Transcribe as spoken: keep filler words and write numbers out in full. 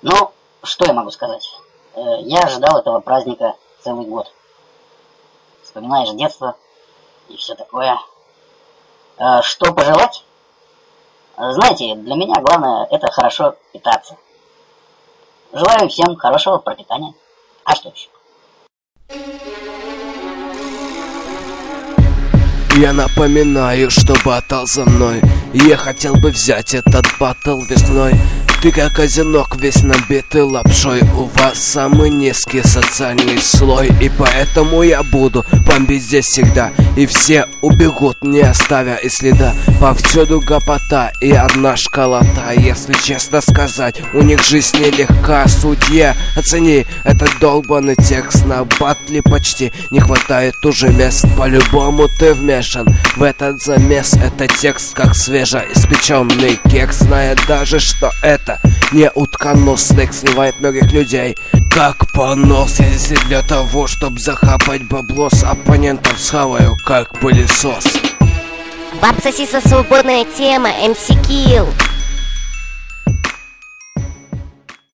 Ну, что я могу сказать? Я ожидал этого праздника целый год. Вспоминаешь детство и все такое. Что пожелать? Знаете, для меня главное это хорошо питаться. Желаю всем хорошего пропитания. А что еще? Я напоминаю, что баттл за мной. Я хотел бы взять этот баттл весной. Ты как озерок весь набитый лапшой. У вас самый низкий социальный слой. И поэтому я буду бомбить здесь всегда. И все убегут, не оставя и следа. Повсюду гопота и одна школота. Если честно сказать, у них жизнь нелегка. Судья, оцени этот долбанный текст. На батле почти не хватает уже мест. По-любому ты вмешан в этот замес. Это текст как свежеиспеченный кекс. Зная даже, что это не утконосный, сливает многих людей как понос. Я здесь для того, чтоб захапать бабло. С оппонентов схаваю как пылесос. Баб сосиса свободная тема, эм си Kill.